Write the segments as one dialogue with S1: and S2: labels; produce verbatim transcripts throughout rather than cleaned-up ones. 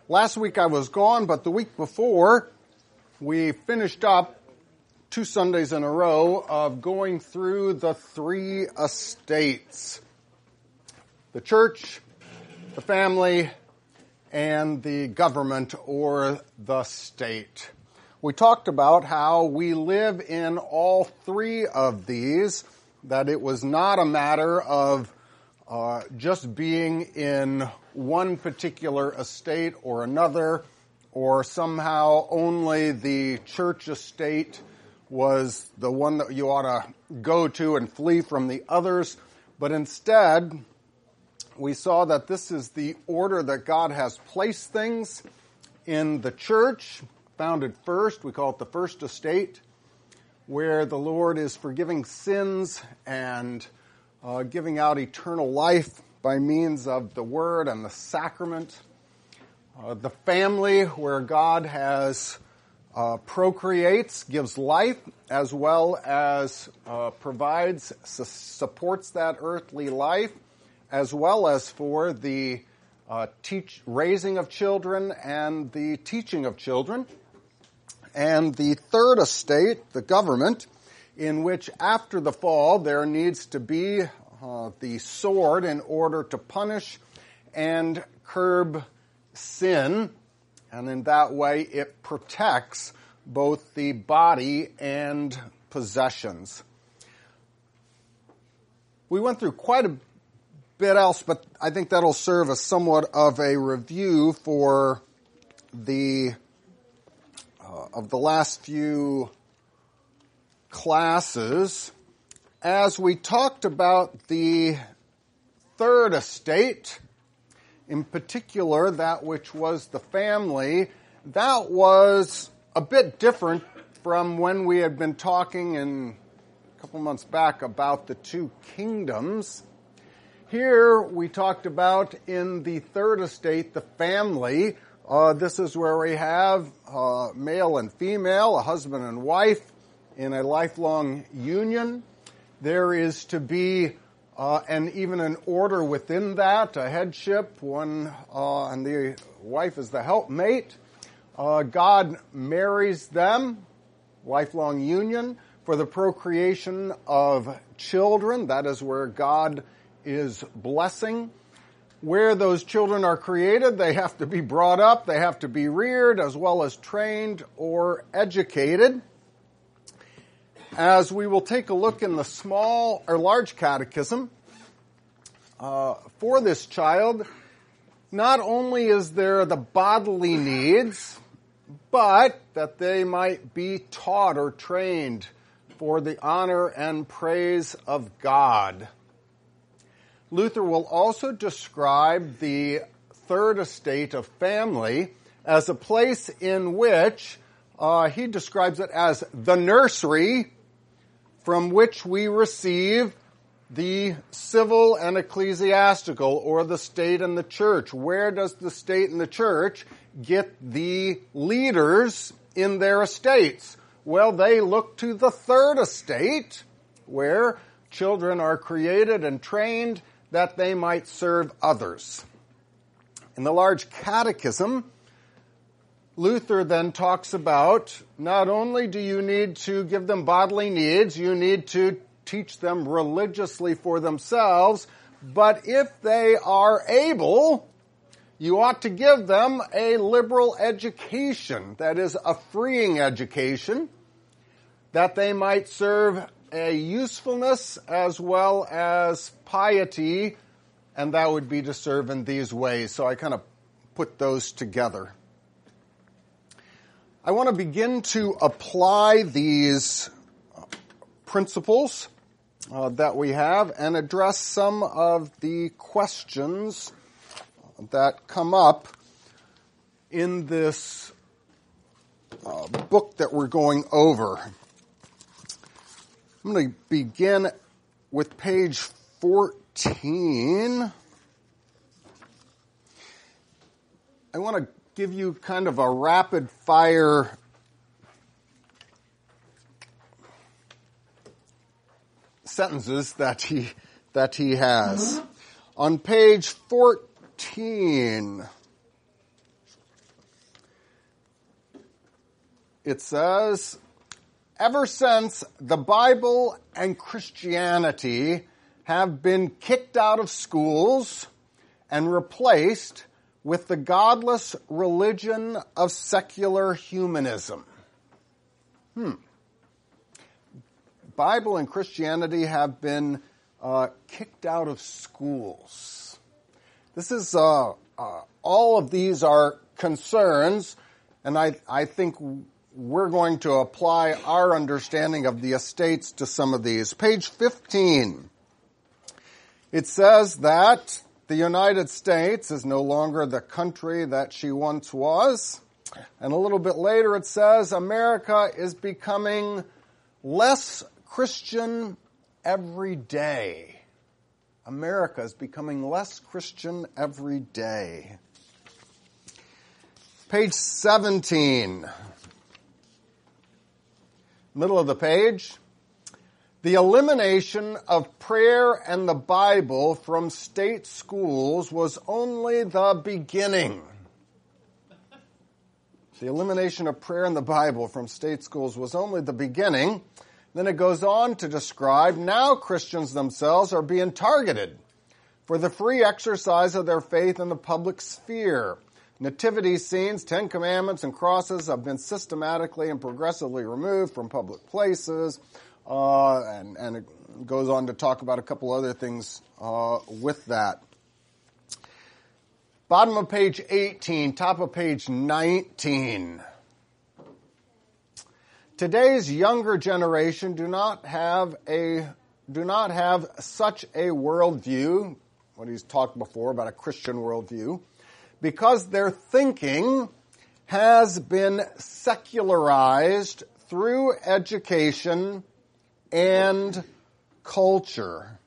S1: Last week I was gone, but the week before we finished up two Sundays in a row of going through the three estates. The church, the family, and the government or the state. We talked about how we live in all three of these, that it was not a matter of uh, just being in one particular estate or another, or somehow only the church estate was the one that you ought to go to and flee from the others. But instead, we saw that this is the order that God has placed things in the church, founded first. We call it the first estate, where the Lord is forgiving sins and uh, giving out eternal life by means of the Word and the sacrament. Uh, the family, where God has uh, procreates, gives life, as well as uh, provides, su- supports that earthly life, as well as for the uh, teach, raising of children and the teaching of children. And the third estate, the government, in which after the fall there needs to be uh, the sword in order to punish and curb sin. And in that way it protects both the body and possessions. We went through quite a bit else, but I think that'll serve as somewhat of a review for the uh, of the last few classes, as we talked about the third estate, in particular that which was the family. That was a bit different from when we had been talking in a couple months back about the two kingdoms. Here we talked about in the third estate, the family. Uh, this is where we have uh, male and female, a husband and wife in a lifelong union. There is to be uh, and even an order within that, a headship, one uh, and the wife is the helpmate. Uh, God marries them, lifelong union, for the procreation of children. That is where God is blessing. Where those children are created, they have to be brought up, they have to be reared, as well as trained or educated. As we will take a look in the small or large catechism, uh, for this child, not only is there the bodily needs, but that they might be taught or trained for the honor and praise of God. Luther will also describe the third estate of family as a place in which uh, he describes it as the nursery from which we receive the civil and ecclesiastical, or the state and the church. Where does the state and the church get the leaders in their estates? Well, they look to the third estate, where children are created and trained that they might serve others. In the large catechism, Luther then talks about not only do you need to give them bodily needs, you need to teach them religiously for themselves, but if they are able, you ought to give them a liberal education, that is, a freeing education, that they might serve a usefulness as well as piety, and that would be to serve in these ways. So I kind of put those together. I want to begin to apply these principles uh, that we have and address some of the questions that come up in this uh, book that we're going over. I'm going to begin with page fourteen. I want to give you kind of a rapid fire sentences that he that he has. On page fourteen, it says, ever since the Bible and Christianity have been kicked out of schools and replaced with the godless religion of secular humanism. Hmm. Bible and Christianity have been uh, kicked out of schools. This is, uh, uh, all of these are concerns, and I, I think we're going to apply our understanding of the estates to some of these. Page fifteen. It says that the United States is no longer the country that she once was. And a little bit later it says America is becoming less Christian every day. America is becoming less Christian every day. Page seventeen. Middle of the page. The elimination of prayer and the Bible from state schools was only the beginning. The elimination of prayer and the Bible from state schools was only the beginning. Then it goes on to describe, now Christians themselves are being targeted for the free exercise of their faith in the public sphere. Nativity scenes, Ten Commandments, and crosses have been systematically and progressively removed from public places. Uh, and, and it goes on to talk about a couple other things uh, with that. Bottom of page eighteen, top of page nineteen. Today's younger generation do not have a do not have such a worldview, what he's talked before about a Christian worldview, because their thinking has been secularized through education and culture.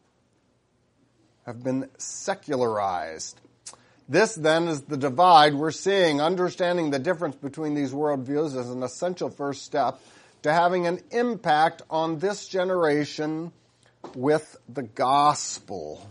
S1: Have been secularized. This, then, is the divide we're seeing. Understanding the difference between these worldviews is an essential first step to having an impact on this generation with the gospel.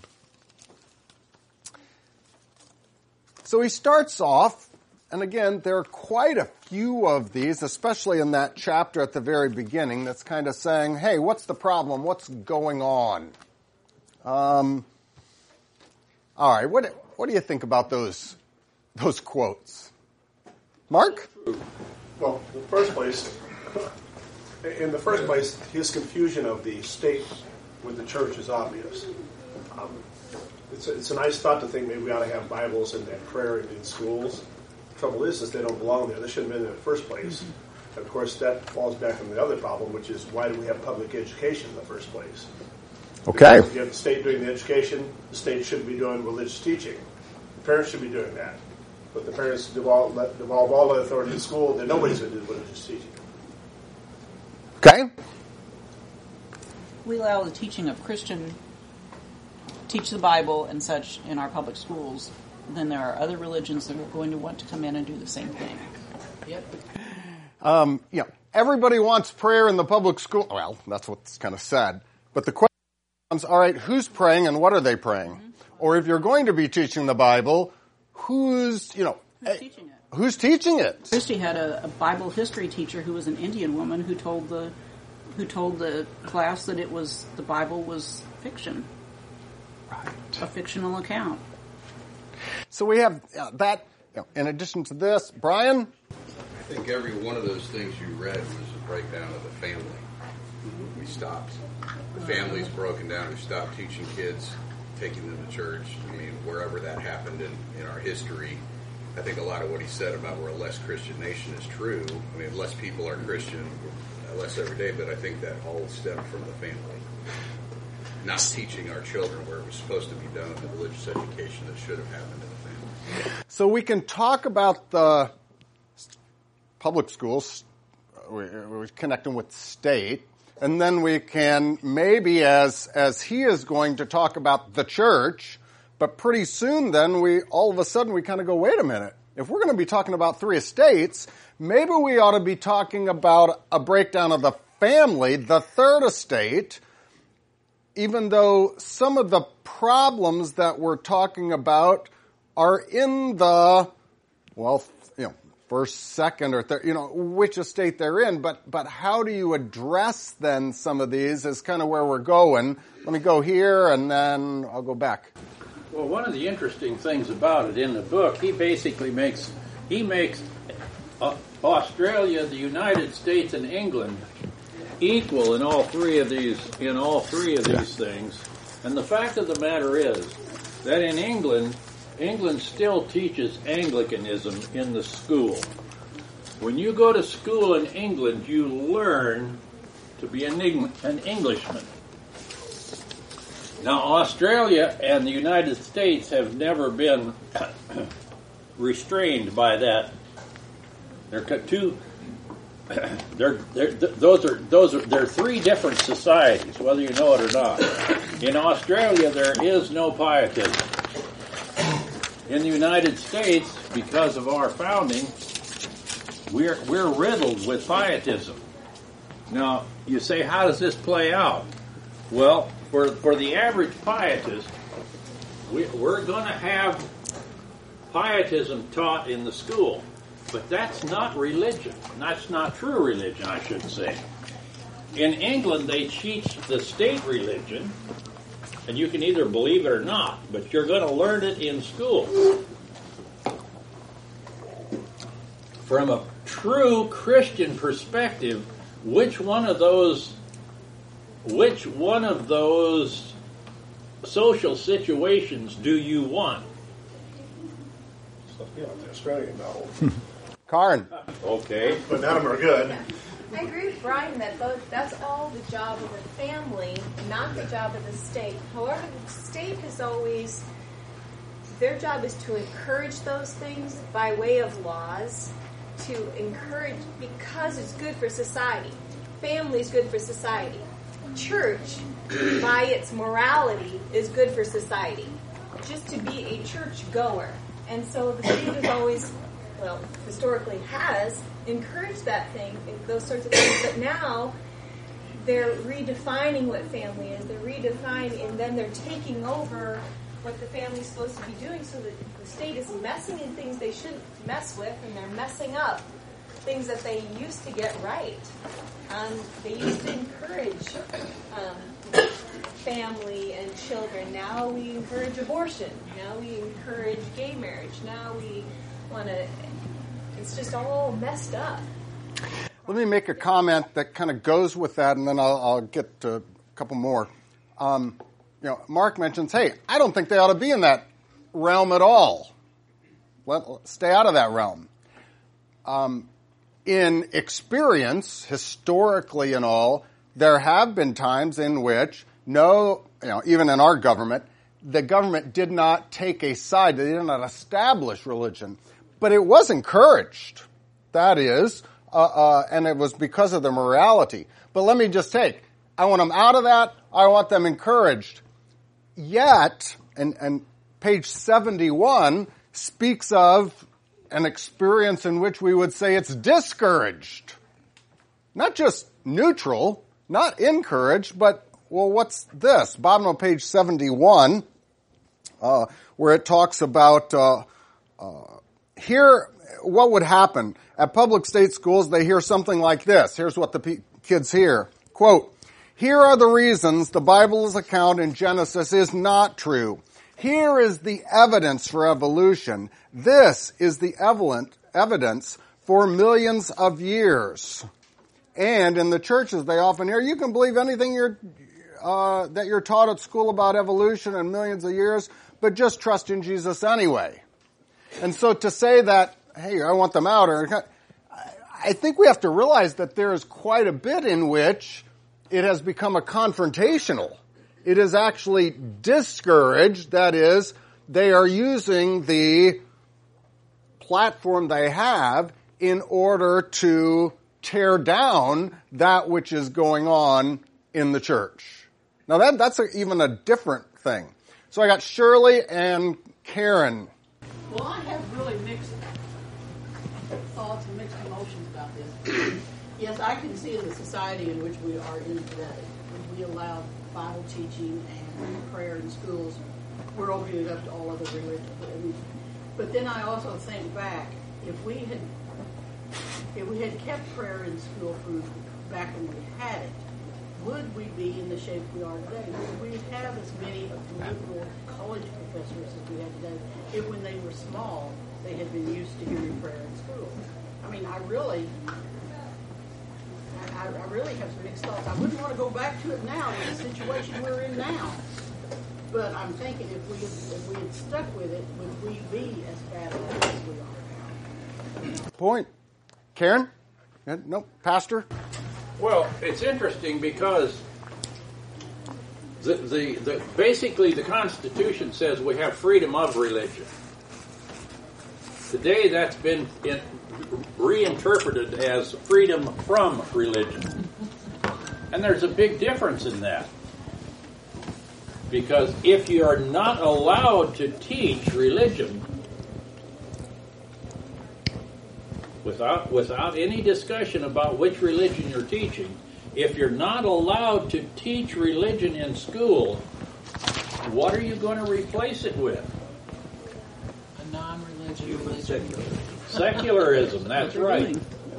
S1: So he starts off, and again, there are quite a few of these, especially in that chapter at the very beginning, that's kind of saying, hey, what's the problem? What's going on? Um, all right, what... What do you think about those those quotes? Mark?
S2: Well, in the first place, in the first place, his confusion of the state with the church is obvious. Um, it's, a, it's a nice thought to think maybe we ought to have Bibles and that prayer in, in schools. The trouble is, is they don't belong there. They shouldn't have been there in the first place. And of course, that falls back on the other problem, which is why do we have public education in the first place?
S1: Okay.
S2: Because if you have the state doing the education, the state shouldn't be doing religious teaching. The parents should be doing that. But the parents devolve, devolve all the authority to school, then nobody's going to do religious teaching.
S1: Okay.
S3: We allow the teaching of Christian, teach the Bible and such in our public schools. Then there are other religions that are going to want to come in and do the same thing. Yep.
S1: Um, you know, everybody wants prayer in the public school. Well, that's what's kind of sad. But the question is, all right, who's praying and what are they praying? Mm-hmm. Or if you're going to be teaching the Bible, who's, you know,
S3: who's a, teaching it?
S1: Who's teaching it?
S3: Christy had a, a Bible history teacher who was an Indian woman who told the who told the class that it was the Bible was fiction,
S1: right?
S3: A fictional account.
S1: So we have uh, that. You know, in addition to this, Brian.
S4: I think every one of those things you read was a breakdown of the family. We stopped. The family's broken down. We stopped teaching kids, taking them to church. I mean, wherever that happened in, in our history, I think a lot of what he said about we're a less Christian nation is true. I mean, less people are Christian, less every day, but I think that all stemmed from the family. Not teaching our children where it was supposed to be done in the religious education that should have happened in the family.
S1: So we can talk about the public schools, we're connecting with state, and then we can maybe, as as he is going to talk about the church, but pretty soon then we, all of a sudden we kind of go, wait a minute, if we're going to be talking about three estates, maybe we ought to be talking about a breakdown of the family, the third estate, even though some of the problems that we're talking about are in the, well, you know, first, second, or third, you know, which estate they're in, but, but how do you address then some of these is kind of where we're going. Let me go here and then I'll go back.
S5: Well, one of the interesting things about it in the book, he basically makes, he makes uh, Australia, the United States, and England equal in all three of these, in all three of these things. And the fact of the matter is that in England, England still teaches Anglicanism in the school. When you go to school in England, you learn to be an, an Englishman. Now, Australia and the United States have never been restrained by that. They're two. They're, they're, those are those are they're three different societies, whether you know it or not. In Australia, there is no pietism. In the United States, because of our founding, we're we're riddled with pietism. Now, you say, how does this play out? Well, for for the average pietist, we, we're going to have pietism taught in the school. But that's not religion. That's not true religion, I should say. In England, they teach the state religion, and you can either believe it or not, but you're going to learn it in school. From a true Christian perspective, which one of those, which one of those social situations do you want?
S2: Yeah, the Australian model.
S1: Karen.
S5: Okay.
S2: But none of them are good.
S6: I agree with Brian that both, that's all the job of the family, not the job of the state. However, the state has always, their job is to encourage those things by way of laws, to encourage, because it's good for society. Family is good for society. Church, by its morality, is good for society. Just to be a church goer. And so the state has always, well, historically has encouraged that thing, those sorts of things. But now they're redefining what family is. They're redefining, and then they're taking over what the family's supposed to be doing. So that the state is messing in things they shouldn't mess with, and they're messing up things that they used to get right. Um, they used to encourage um, family and children. Now we encourage abortion. Now we encourage gay marriage. Now we want to. It's just all messed up.
S1: Let me make a comment that kind of goes with that, and then I'll, I'll get to a couple more. Um, you know, Mark mentions, hey, I don't think they ought to be in that realm at all. Let, stay out of that realm. Um, in experience, historically and all, there have been times in which no, you know, even in our government, the government did not take a side. They did not establish religion. But it was encouraged. That is, uh, uh, and it was because of their morality. But let me just take, I want them out of that. I want them encouraged. Yet, and, and page seventy-one speaks of an experience in which we would say it's discouraged. Not just neutral, not encouraged, but, well, what's this? Bottom of page seventy-one, uh, where it talks about, uh, uh, here, what would happen? At public state schools, they hear something like this. Here's what the p- kids hear. Quote, here are the reasons the Bible's account in Genesis is not true. Here is the evidence for evolution. This is the evidence for millions of years. And in the churches, they often hear, you can believe anything you're, uh, that you're taught at school about evolution and millions of years, but just trust in Jesus anyway. And so to say that, hey, I want them out, or I think we have to realize that there is quite a bit in which it has become a confrontational. It is actually discouraged. That is, they are using the platform they have in order to tear down that which is going on in the church. Now that that's a, even a different thing. So I got Shirley and Karen.
S3: Well, I have really mixed thoughts and mixed emotions about this. Yes, I can see in the society in which we are in today, if we allow Bible teaching and prayer in schools, we're opening it up to all other religions. But then I also think back, if we had if we had kept prayer in school from back when we had it, would we be in the shape we are today? Would we have as many liberal college professors as we have today if when they were small they had been used to hearing prayer in school? I mean, I really, I, I really have some mixed thoughts. I wouldn't want to go back to it now in the situation we're in now. But I'm thinking if we if we had stuck with it, would we be as bad off as we are now?
S1: Point. Karen? No, Pastor?
S5: Well, it's interesting because the, the, the basically the Constitution says we have freedom of religion. Today that's been in, reinterpreted as freedom from religion. And there's a big difference in that. Because if you are not allowed to teach religion without without any discussion about which religion you're teaching, if you're not allowed to teach religion in school, what are you going to replace it with?
S7: A non-religious religion.
S5: Secularism, that's right.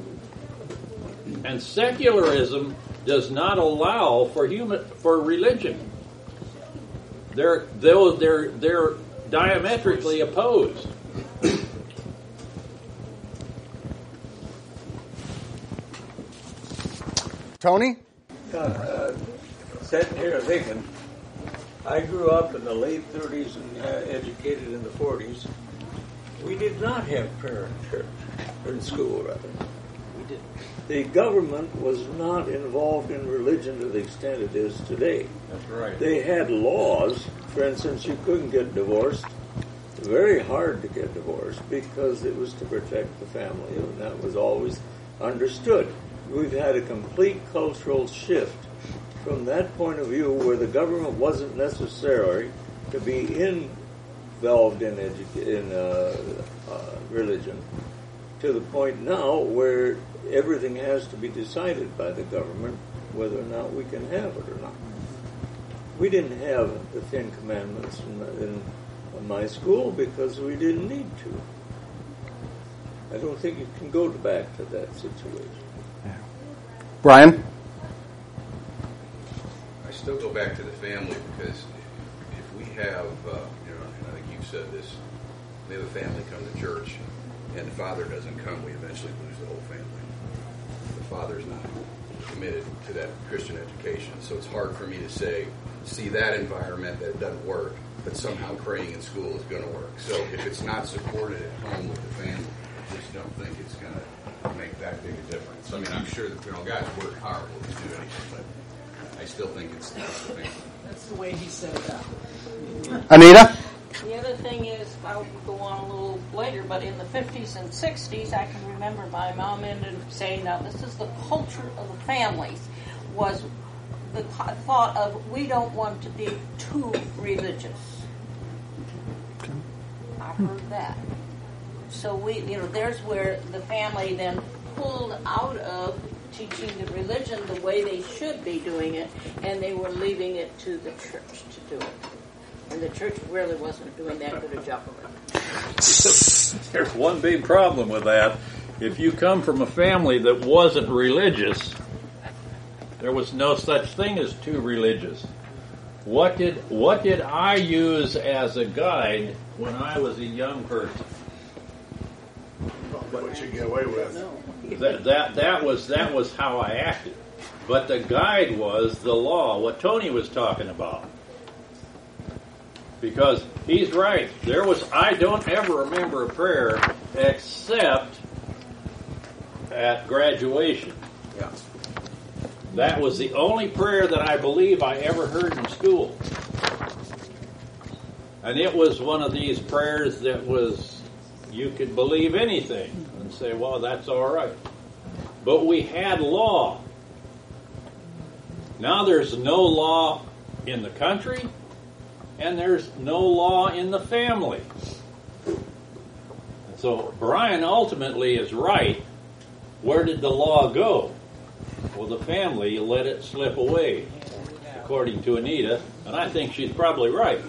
S5: And secularism does not allow for human for religion. They're they're they're, they're diametrically opposed.
S1: Tony?
S8: Uh, sitting here thinking, I grew up in the late thirties and uh, educated in the forties. We did not have prayer in church, or in school, rather. We didn't. The government was not involved in religion to the extent it is today.
S5: That's right.
S8: They had laws. For instance, you couldn't get divorced. Very hard to get divorced because it was to protect the family, and that was always understood. We've had a complete cultural shift from that point of view where the government wasn't necessary to be involved in, edu- in uh, uh, religion to the point now where everything has to be decided by the government whether or not we can have it or not. We didn't have the Ten Commandments in, in, in my school because we didn't need to. I don't think you can go back to that situation.
S1: Brian?
S4: I still go back to the family because if, if we have, uh, you know, and I think you've said this, we have a family come to church and the father doesn't come, we eventually lose the whole family. The father's not committed to that Christian education. So it's hard for me to say, see that environment that doesn't work, but somehow praying in school is going to work. So if it's not supported at home with the family, I just don't think it's going to make that big a difference. I mean, I'm sure that, you know, guys work hard, will just do anything, but I still think it's, it's the family.
S7: That's the way he set it up.
S1: Anita?
S9: The other thing is, I'll go on a little later, but in the fifties and sixties, I can remember my mom ended up saying, now this is the culture of the families, was the thought of, we don't want to be too religious. I heard that. So we, you know, there's where the family then pulled out of teaching the religion the way they should be doing it, and they were leaving it to the church to do it. And the church really wasn't doing that good a job of it.
S5: There's one big problem with that. If you come from a family that wasn't religious, there was no such thing as too religious. What did what did I use as a guide when I was a young person?
S2: What you get away with.
S5: That that that was that was how I acted. But the guide was the law, what Tony was talking about. Because he's right. There was I don't ever remember a prayer except at graduation.
S8: Yeah.
S5: That was the only prayer that I believe I ever heard in school. And it was one of these prayers that was, you could believe anything and say, well, that's all right. But we had law. Now there's no law in the country, and there's no law in the family. And so Brian ultimately is right. Where did the law go? Well, the family let it slip away, according to Anita, and I think she's probably right.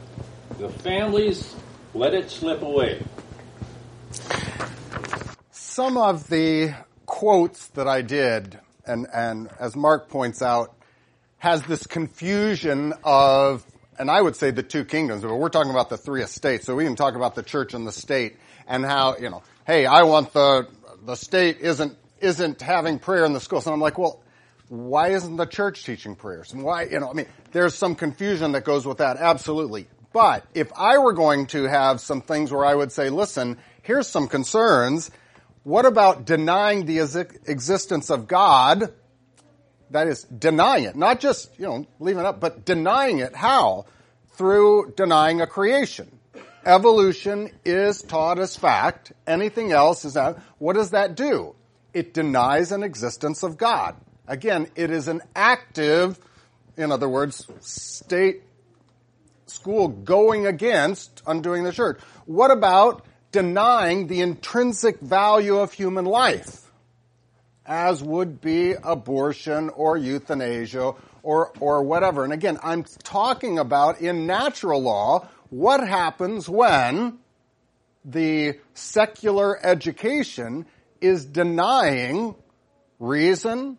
S5: The families let it slip away.
S1: some of the quotes that I did, and, and as Mark points out, has this confusion of, and I would say the two kingdoms, but we're talking about the three estates, so we can talk about the church and the state, and how, you know, hey, I want the, the state isn't, isn't having prayer in the schools. And I'm like, well, why isn't the church teaching prayers? And why, you know, I mean, there's some confusion that goes with that, absolutely. But if I were going to have some things where I would say, listen, here's some concerns, what about denying the existence of God? That is, denying it, not just, you know, leaving it up, but denying it. How? Through denying a creation. Evolution is taught as fact. Anything else is not. What does that do? It denies an existence of God. Again, it is an active, in other words, state school going against undoing the church. What about denying the intrinsic value of human life, as would be abortion or euthanasia or, or whatever? And again, I'm talking about in natural law, what happens when the secular education is denying reason,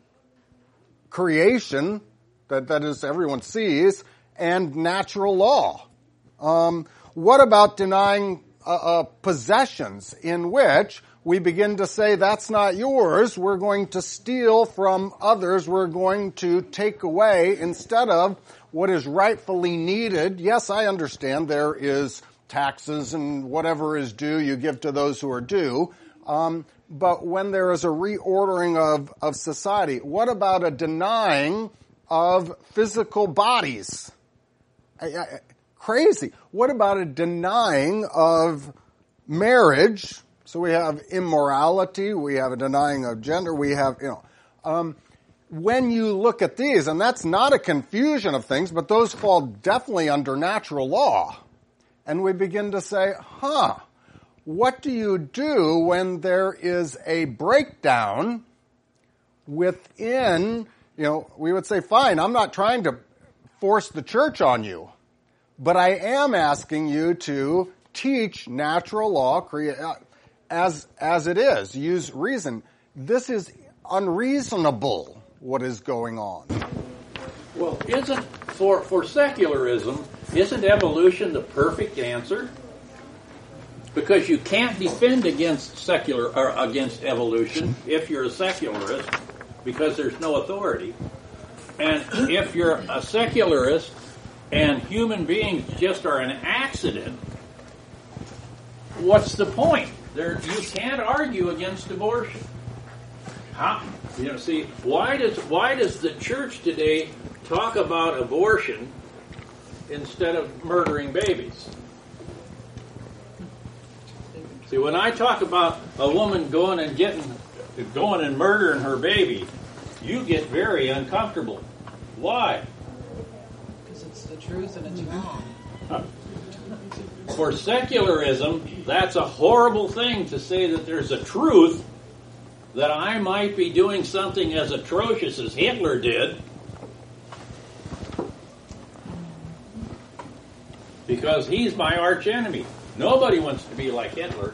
S1: creation, that, that is everyone sees, and natural law. Um, what about denying uh, uh, possessions in which we begin to say, that's not yours, we're going to steal from others, we're going to take away instead of what is rightfully needed? Yes, I understand there is taxes and whatever is due, you give to those who are due. Um, but when there is a reordering of, of society, what about a denying of physical bodies? I, I, crazy. What about a denying of marriage? So we have immorality, we have a denying of gender, we have, you know, um, when you look at these, and that's not a confusion of things, but those fall definitely under natural law. And we begin to say, huh, what do you do when there is a breakdown within, you know, we would say, fine, I'm not trying to force the church on you, but I am asking you to teach natural law as, as it is, use reason. This is unreasonable, what is going on.
S5: Well, isn't, for, for secularism, isn't evolution the perfect answer? Because you can't defend against secular or against evolution if you're a secularist, because there's no authority. And if you're a secularist and human beings just are an accident, what's the point? There, you can't argue against abortion. How? You know, see, why does why does the church today talk about abortion instead of murdering babies? See, when I talk about a woman going and getting, going and murdering her baby, you get very uncomfortable. Why?
S7: Because it's the truth and it's wrong.
S5: For secularism, that's a horrible thing to say that there's a truth that I might be doing something as atrocious as Hitler did, because he's my arch enemy. Nobody wants to be like Hitler.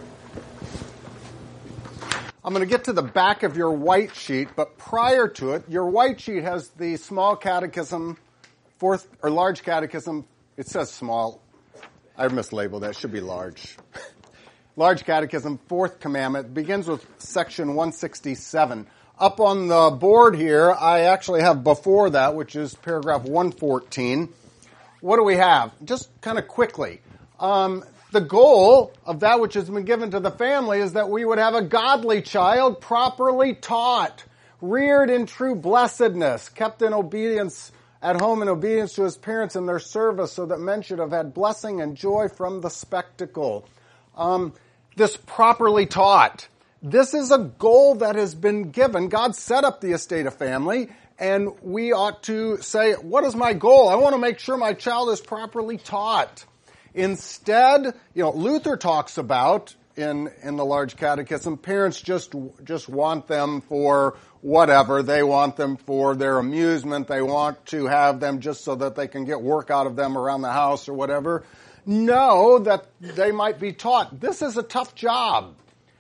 S1: I'm going to get to the back of your white sheet, but prior to it, your white sheet has the small catechism, fourth or large catechism. It says small. I mislabeled that. It should be large. Large catechism, fourth commandment, begins with section one sixty-seven. Up on the board here, I actually have before that, which is paragraph one fourteen. What do we have? Just kind of quickly. Um, the goal of that which has been given to the family is that we would have a godly child, properly taught, reared in true blessedness, kept in obedience at home in obedience to his parents in their service, so that men should have had blessing and joy from the spectacle. Um, this properly taught. This is a goal that has been given. God set up the estate of family, and we ought to say, what is my goal? I want to make sure my child is properly taught. Instead, you know, Luther talks about in, in the large catechism, parents just, just want them for whatever. They want them for their amusement. They want to have them just so that they can get work out of them around the house or whatever. Know that they might be taught. This is a tough job.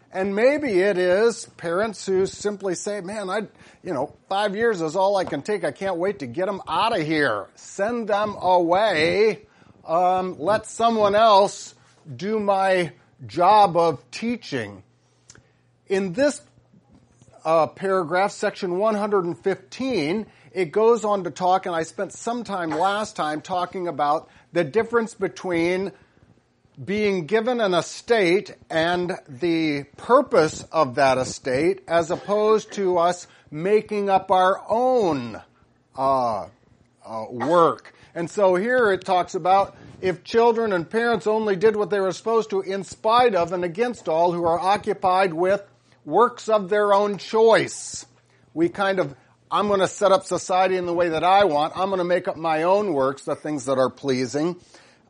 S1: And maybe it is parents who simply say, man, I, you know, five years is all I can take. I can't wait to get them out of here. Send them away. Um, let someone else do my job of teaching. In this uh, paragraph, section one hundred fifteen, it goes on to talk, and I spent some time last time talking about the difference between being given an estate and the purpose of that estate, as opposed to us making up our own uh, uh, work. And so here it talks about if children and parents only did what they were supposed to in spite of and against all who are occupied with works of their own choice. We kind of, I'm going to set up society in the way that I want. I'm going to make up my own works, the things that are pleasing.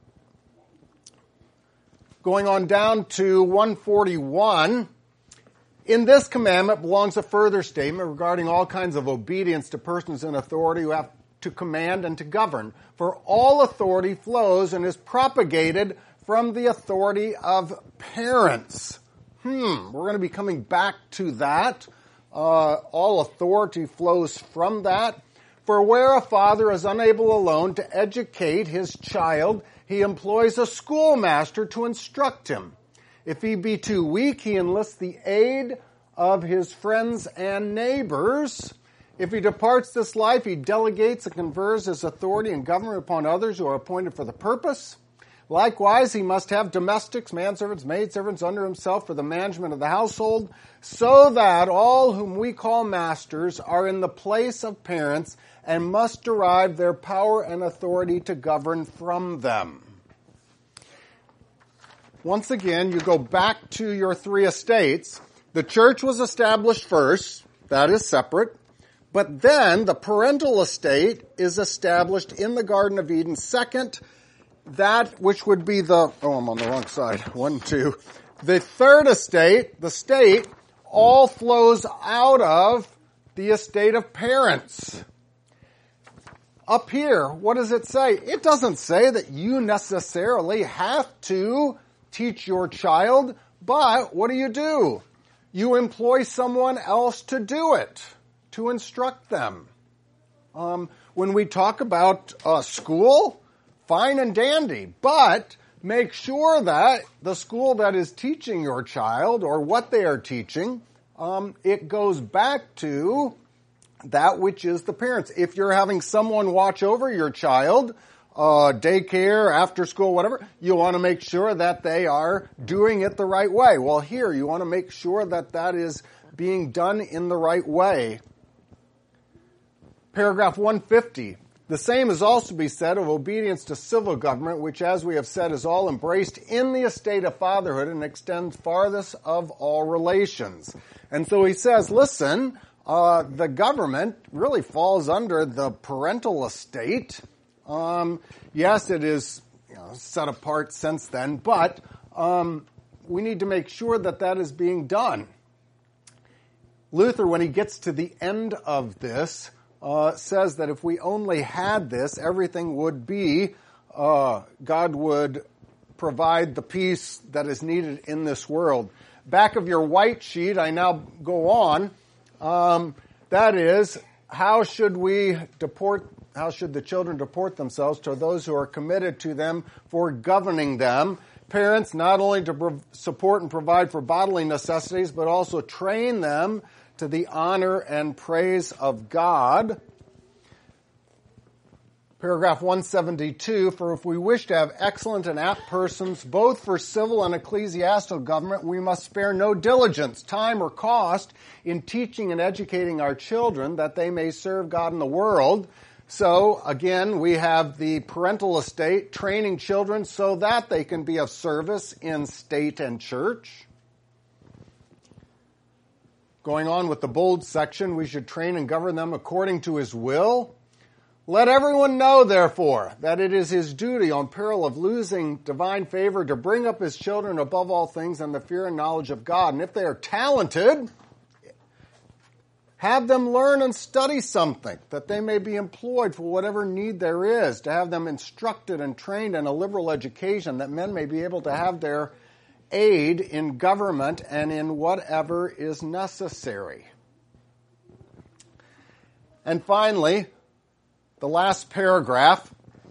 S1: Going on down to one forty-one, in this commandment belongs a further statement regarding all kinds of obedience to persons in authority who have to command and to govern. For all authority flows and is propagated from the authority of parents. Hmm, we're going to be coming back to that. Uh, all authority flows from that. For where a father is unable alone to educate his child, he employs a schoolmaster to instruct him. If he be too weak, he enlists the aid of his friends and neighbors. If he departs this life, he delegates and confers his authority and government upon others who are appointed for the purpose. Likewise, he must have domestics, manservants, maidservants under himself for the management of the household, so that all whom we call masters are in the place of parents and must derive their power and authority to govern from them. Once again, you go back to your three estates. The church was established first. That is separate. But then the parental estate is established in the Garden of Eden second. That which would be the, oh, I'm on the wrong side. One, two. The third estate, the state, all flows out of the estate of parents. Up here, what does it say? It doesn't say that you necessarily have to teach your child, but what do you do? You employ someone else to do it, to instruct them. Um, when we talk about uh, school, fine and dandy, but make sure that the school that is teaching your child or what they are teaching, um, it goes back to that which is the parents. If you're having someone watch over your child, uh, daycare, after school, whatever, you want to make sure that they are doing it the right way. Well, here, you want to make sure that that is being done in the right way. Paragraph one fifty. The same is also to be said of obedience to civil government, which, as we have said, is all embraced in the estate of fatherhood and extends farthest of all relations. And so he says, listen, uh, the government really falls under the parental estate. Um, yes, it is, you know, set apart since then, but um, we need to make sure that that is being done. Luther, when he gets to the end of this, Uh, says that if we only had this, everything would be, uh, God would provide the peace that is needed in this world. Back of your white sheet, I now go on. Um, that is, how should we deport, how should the children deport themselves to those who are committed to them for governing them? Parents, not only to pro- support and provide for bodily necessities, but also train them to the honor and praise of God. Paragraph one seventy-two, for if we wish to have excellent and apt persons, both for civil and ecclesiastical government, we must spare no diligence, time, or cost in teaching and educating our children that they may serve God in the world. So, again, we have the parental estate training children so that they can be of service in state and church. Going on with the bold section, we should train and govern them according to his will. Let everyone know, therefore, that it is his duty, on peril of losing divine favor, to bring up his children above all things in the fear and knowledge of God. And if they are talented, have them learn and study something, that they may be employed for whatever need there is, to have them instructed and trained in a liberal education, that men may be able to have their aid in government and in whatever is necessary. And finally, the last paragraph,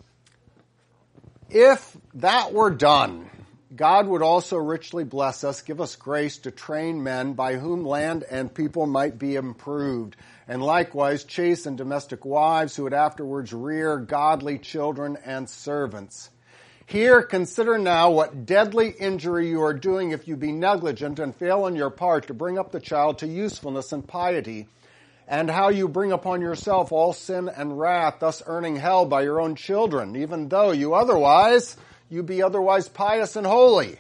S1: if that were done, God would also richly bless us, give us grace to train men by whom land and people might be improved, and likewise chaste and domestic wives who would afterwards rear godly children and servants. Here, consider now what deadly injury you are doing if you be negligent and fail in your part to bring up the child to usefulness and piety, and how you bring upon yourself all sin and wrath, thus earning hell by your own children, even though you otherwise, you be otherwise pious and holy.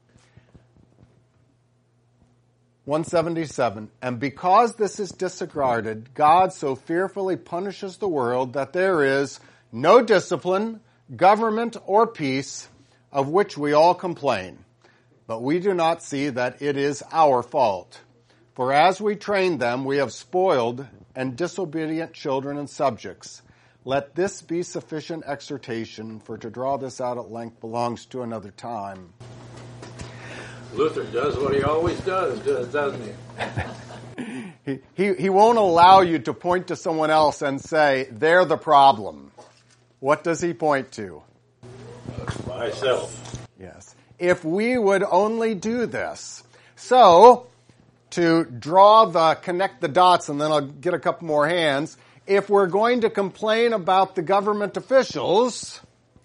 S1: one seventy-seven, and because this is disregarded, God so fearfully punishes the world that there is no discipline, government, or peace, of which we all complain. But we do not see that it is our fault. For as we train them, we have spoiled and disobedient children and subjects. Let this be sufficient exhortation, for to draw this out at length belongs to another time.
S5: Luther does what he always does, doesn't he?
S1: he, he? He won't allow you to point to someone else and say, they're the problem. What does he point to?
S5: Myself.
S1: Yes. If we would only do this. So, to draw the, connect the dots, and then I'll get a couple more hands. If we're going to complain about the government officials,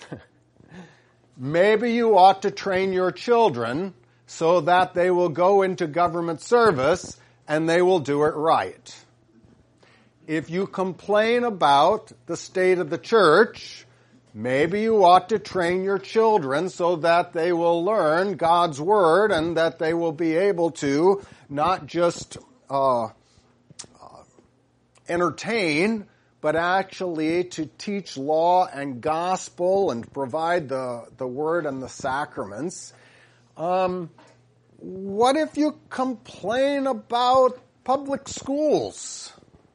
S1: maybe you ought to train your children so that they will go into government service and they will do it right. If you complain about the state of the church, maybe you ought to train your children so that they will learn God's Word and that they will be able to not just uh, uh, entertain, but actually to teach law and gospel and provide the, the Word and the sacraments. Um, what if you complain about public schools?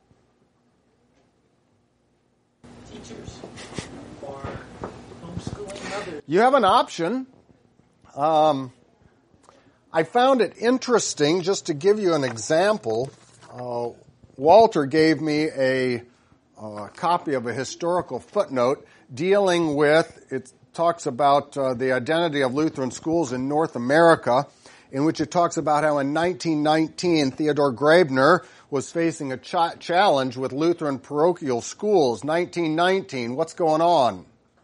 S7: Teachers or homeschooling mothers.
S1: You have an option. Um, I found it interesting, just to give you an example. Uh, Walter gave me a, a copy of a historical footnote dealing with, it talks about uh, the identity of Lutheran schools in North America, in which it talks about how in nineteen nineteen Theodore Graebner was facing a ch- challenge with Lutheran parochial schools. nineteen nineteen, what's going on?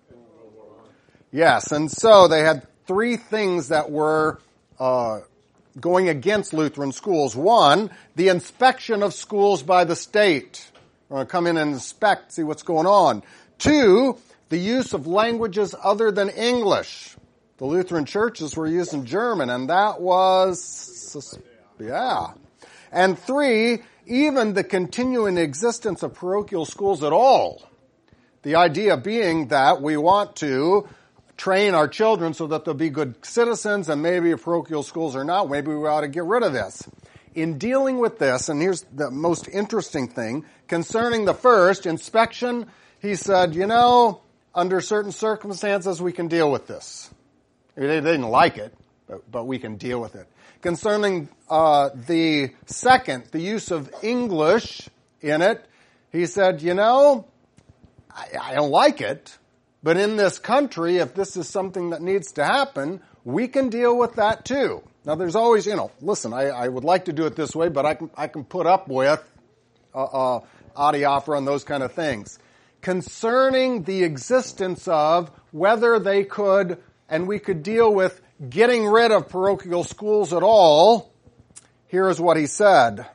S1: Yes, and so they had three things that were uh, going against Lutheran schools. One, the inspection of schools by the state. We're going to come in and inspect, see what's going on. Two, the use of languages other than English. The Lutheran churches were using German, and that was, yeah. And three, even the continuing existence of parochial schools at all. The idea being that we want to train our children so that they'll be good citizens, and maybe if parochial schools are not, maybe we ought to get rid of this. In dealing with this, and here's the most interesting thing, concerning the first, inspection, he said, you know, under certain circumstances we can deal with this. They didn't like it, but, but we can deal with it. Concerning uh, the second, the use of English in it, he said, you know, I, I don't like it, but in this country, if this is something that needs to happen, we can deal with that too. Now, there's always, you know, listen, I, I would like to do it this way, but I can I can put up with uh, uh, adiaphora and those kind of things. Concerning the existence of whether they could, and we could deal with getting rid of parochial schools at all, here is what he said.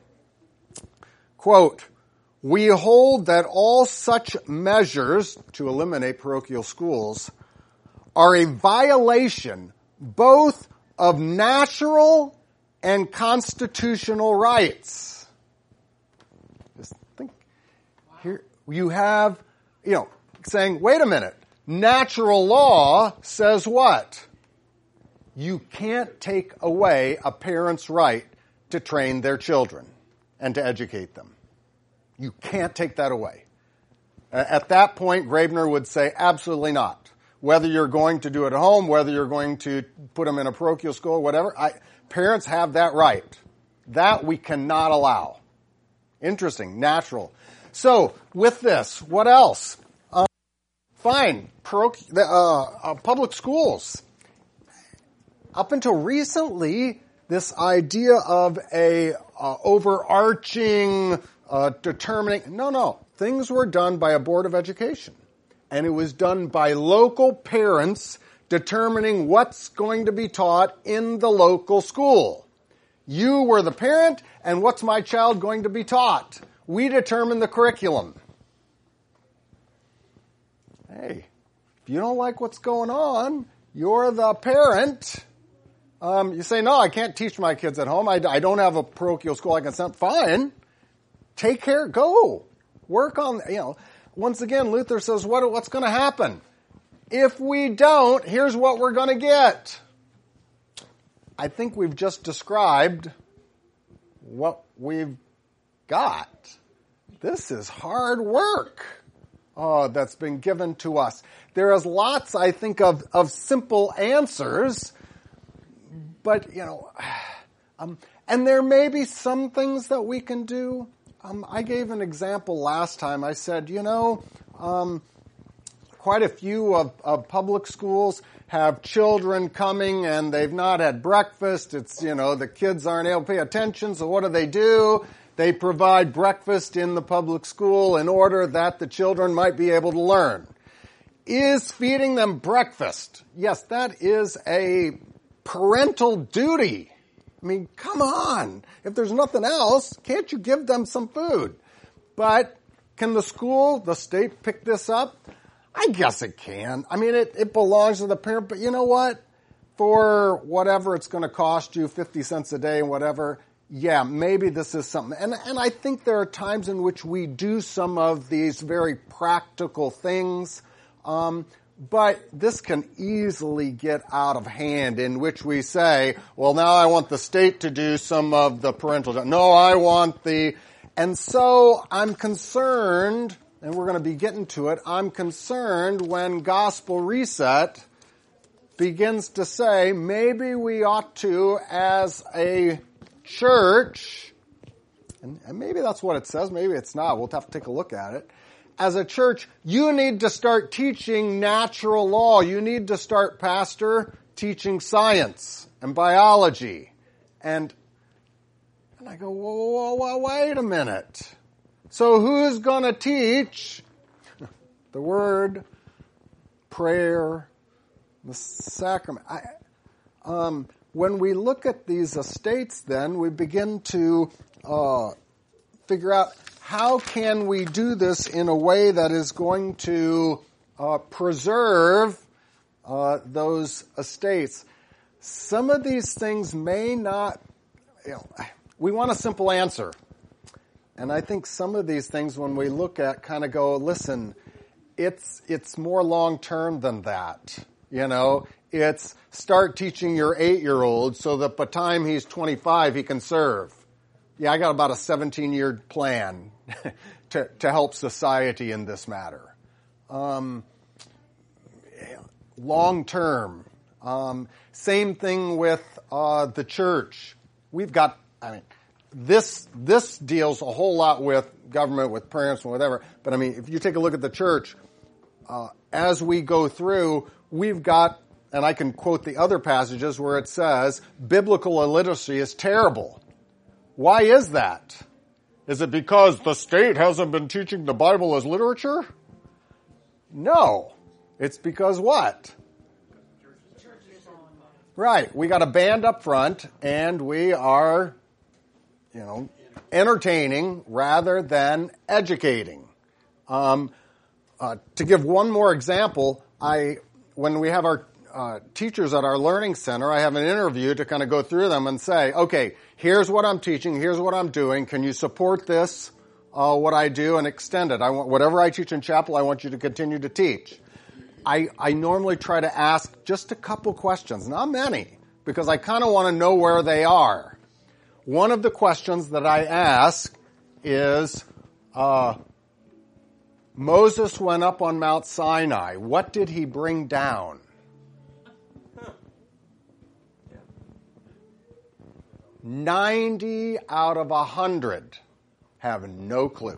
S1: Quote, we hold that all such measures to eliminate parochial schools are a violation both of natural and constitutional rights. Just think, here you have, you know, saying, wait a minute, natural law says what? You can't take away a parent's right to train their children and to educate them. You can't take that away. At that point, Graebner would say, absolutely not. whether you're going to do it at home, whether you're going to put them in a parochial school, whatever. I, parents have that right. That we cannot allow. Interesting, natural. So, with this, what else? Um, fine, paroch- uh, uh, public schools. Up until recently, this idea of a uh, overarching, uh, determining, no, no, things were done by a board of education. And it was done by local parents determining what's going to be taught in the local school. You were the parent, and what's my child going to be taught? We determine the curriculum. Hey, if you don't like what's going on, you're the parent. Um, you say, no, I can't teach my kids at home. I, I don't have a parochial school I can send. Fine. Take care. Go. Work on, you know. Once again, Luther says, what, what's going to happen? If we don't, here's what we're going to get. I think we've just described what we've got. This is hard work uh, that's been given to us. There is lots, I think, of, of simple answers, but, you know, um, and there may be some things that we can do. Um, I gave an example last time. I said, you know, um, quite a few of, of public schools have children coming and they've not had breakfast. It's, you know, the kids aren't able to pay attention, so what do they do? They provide breakfast in the public school in order that the children might be able to learn. Is feeding them breakfast? Yes, that is a parental duty. I mean, come on. If there's nothing else, can't you give them some food? But can the school, the state, pick this up? I guess it can. I mean, it, it belongs to the parent, but you know what? For whatever it's going to cost you, fifty cents a day and whatever, yeah, maybe this is something. And, and I think there are times in which we do some of these very practical things, um, but this can easily get out of hand, in which we say, well, now I want the state to do some of the parental. No, I want the... And so I'm concerned, and we're going to be getting to it, I'm concerned when Gospel Reset begins to say, maybe we ought to, as a church, and, and maybe that's what it says, maybe it's not, we'll have to take a look at it. As a church, you need to start teaching natural law. You need to start, Pastor, teaching science and biology. And, and I go, whoa, whoa, whoa, wait a minute. So who's going to teach the word, prayer, the sacrament? I, um, when we look at these estates, then, we begin to uh, figure out, how can we do this in a way that is going to uh, preserve uh, those estates? Some of these things may not, you know, we want a simple answer. And I think some of these things, when we look at, kind of go, listen, it's it's more long-term than that. You know, it's start teaching your eight-year-old so that by the time he's twenty-five, he can serve. Yeah, I got about a seventeen-year plan to, to help society in this matter. Um, long-term. Um, same thing with uh, the church. We've got, I mean, this this deals a whole lot with government, with parents and whatever. But I mean, if you take a look at the church, uh, as we go through, we've got, and I can quote the other passages where it says, biblical illiteracy is terrible. Why is that? Is it because the state hasn't been teaching the Bible as literature? No. It's because what? Right. We got a band up front, and we are, you know, entertaining rather than educating. Um, uh, to give one more example, I when we have our uh, teachers at our learning center, I have an interview to kind of go through them and say, okay, here's what I'm teaching, here's what I'm doing. Can you support this, uh, what I do, and extend it? I want whatever I teach in chapel, I want you to continue to teach. I, I normally try to ask just a couple questions, not many, because I kind of want to know where they are. One of the questions that I ask is, uh, Moses went up on Mount Sinai. What did he bring down? ninety out of one hundred have no clue.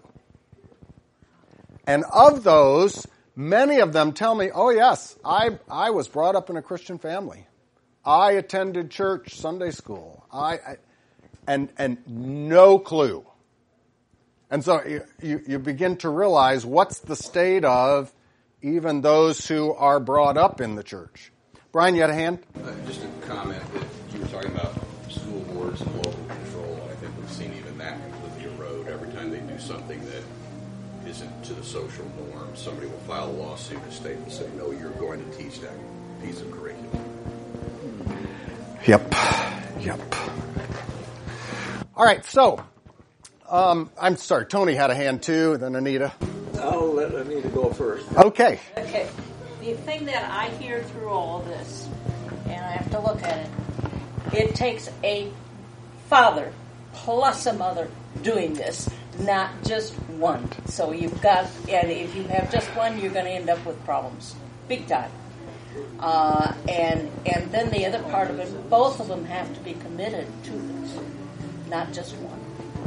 S1: And of those, many of them tell me, oh yes, I, I was brought up in a Christian family. I attended church, Sunday school. I, I and and no clue. And so you, you, you begin to realize what's the state of even those who are brought up in the church. Brian, you had a hand?
S4: Uh, just a comment that you were talking about school boards and local control. I think we've seen even that completely erode every time they do something that isn't to the social norm. Somebody will file a lawsuit in the state and say, no, you're going to teach that piece of curriculum.
S1: Yep. Yep. All right, so, um, I'm sorry, Tony had a hand too, then Anita.
S8: I'll let Anita go first.
S1: Okay.
S9: Okay. The thing that I hear through all this, and I have to look at it, it takes a father plus a mother doing this, not just one. So you've got, and if you have just one, you're going to end up with problems, big time. Uh, and and then the other part of it, both of them have to be committed to this, not just one.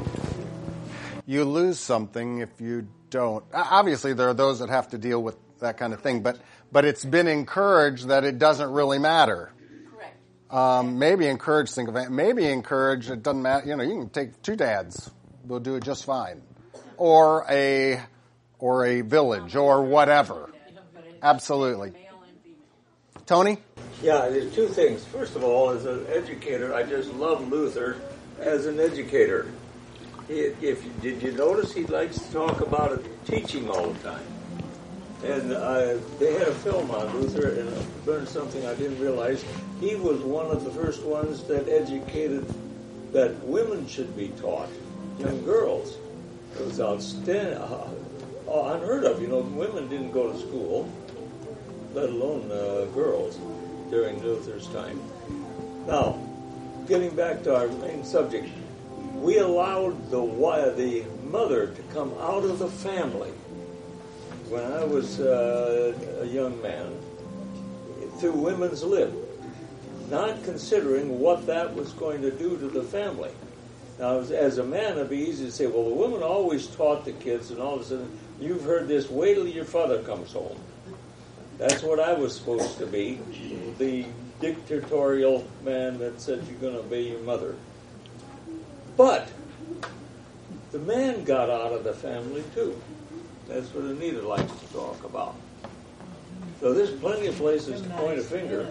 S1: You lose something if you don't. Obviously, there are those that have to deal with that kind of thing, but but it's been encouraged that it doesn't really matter.
S9: Correct.
S1: Um, maybe encourage single family. Maybe encourage it doesn't matter. You know, you can take two dads; they'll do it just fine, or a or a village or whatever. Absolutely. Tony?
S8: Yeah, there's two things. First of all, as an educator, I just love Luther as an educator. He, if did you notice he likes to talk about it, teaching all the time? And uh, they had a film on Luther, and I learned something I didn't realize. He was one of the first ones that educated that women should be taught, young girls. It was outstanding, uh, unheard of. You know, women didn't go to school, let alone uh, girls, during Luther's time. Now, getting back to our main subject, we allowed the the mother to come out of the family when I was uh, a young man through women's lib, not considering what that was going to do to the family. Now, as, as a man, it'd be easy to say, well, the women always taught the kids, and all of a sudden, you've heard this, wait till your father comes home. That's what I was supposed to be, the dictatorial man that said you're going to obey your mother. But the man got out of the family too. That's what Anita likes to talk about. So there's plenty of places to point a finger.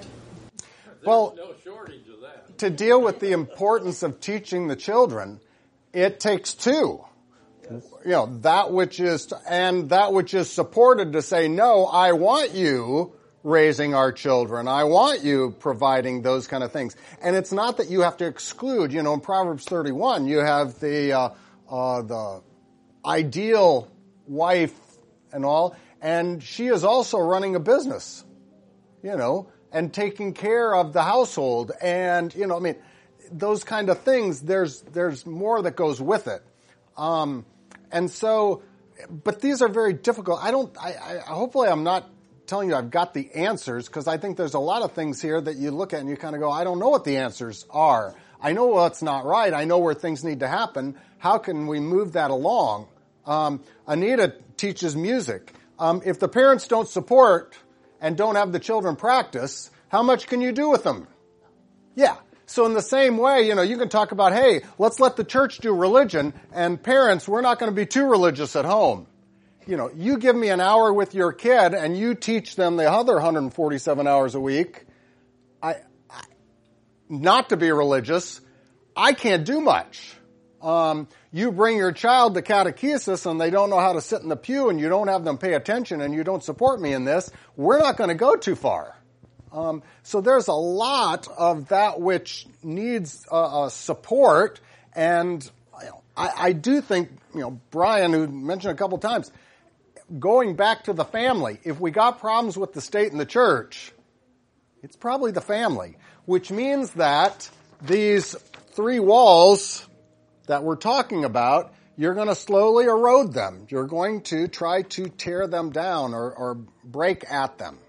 S1: Well,
S5: no shortage of that.
S1: To deal with the importance of teaching the children, it takes two. You know, that which is, and that which is supported to say, no, I want you raising our children. I want you providing those kind of things. And it's not that you have to exclude, you know, in Proverbs thirty-one, you have the, uh, uh, the ideal wife and all, and she is also running a business, you know, and taking care of the household. And, you know, I mean, those kind of things, there's, there's more that goes with it. Um, And so, but these are very difficult. I don't, I, I hopefully I'm not telling you I've got the answers, because I think there's a lot of things here that you look at and you kind of go, I don't know what the answers are. I know what's not right. I know where things need to happen. How can we move that along? Um, Anita teaches music. Um, if the parents don't support and don't have the children practice, how much can you do with them? Yeah. So in the same way, you know, you can talk about, hey, let's let the church do religion, and parents, we're not going to be too religious at home. You know, you give me an hour with your kid and you teach them the other one hundred forty-seven hours a week, I, I not to be religious, I can't do much. Um, you bring your child to catechesis and they don't know how to sit in the pew and you don't have them pay attention and you don't support me in this, we're not going to go too far. Um, so there's a lot of that which needs uh, uh, support, and you know, I, I do think, you know, Brian, who mentioned a couple times, going back to the family, if we got problems with the state and the church, it's probably the family, which means that these three walls that we're talking about, you're going to slowly erode them. You're going to try to tear them down or, or break at them.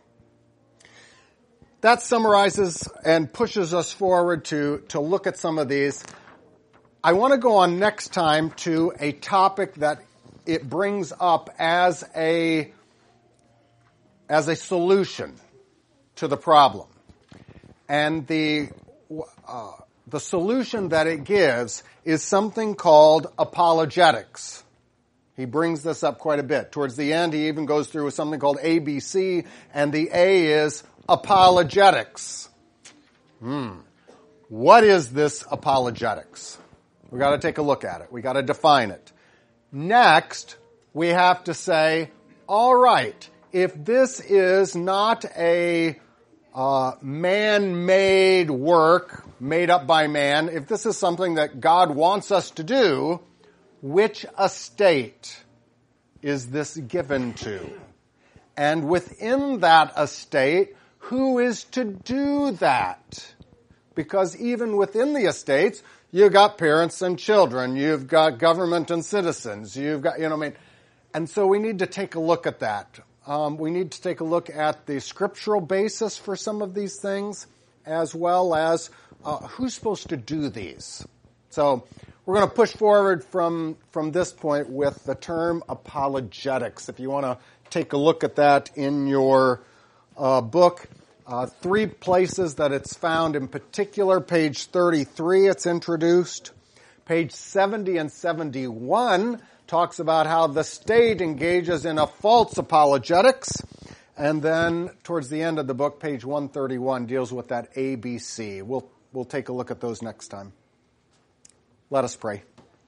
S1: That summarizes and pushes us forward to, to look at some of these. I want to go on next time to a topic that it brings up as a, as a solution to the problem. And the, uh, the solution that it gives is something called apologetics. He brings this up quite a bit. Towards the end, he even goes through something called A B C, and the A is apologetics. Hmm. What is this apologetics? We've got to take a look at it. We've got to define it. Next, we have to say, all right, if this is not a uh, man-made work made up by man, if this is something that God wants us to do, which estate is this given to? And within that estate, who is to do that? Because even within the estates, you've got parents and children, you've got government and citizens, you've got, you know what I mean? And so we need to take a look at that. Um, we need to take a look at the scriptural basis for some of these things, as well as uh, who's supposed to do these. So we're going to push forward from, from this point with the term apologetics. If you want to take a look at that in your uh, book, uh, three places that it's found in particular. Page thirty-three, it's introduced. Page seventy and seventy-one talks about how the state engages in a false apologetics. And then towards the end of the book, page one thirty-one deals with that A B C. We'll, we'll take a look at those next time. Let us pray.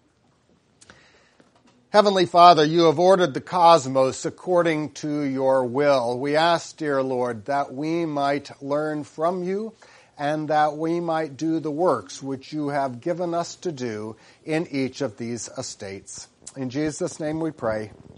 S1: Heavenly Father, you have ordered the cosmos according to your will. We ask, dear Lord, that we might learn from you and that we might do the works which you have given us to do in each of these estates. In Jesus' name we pray.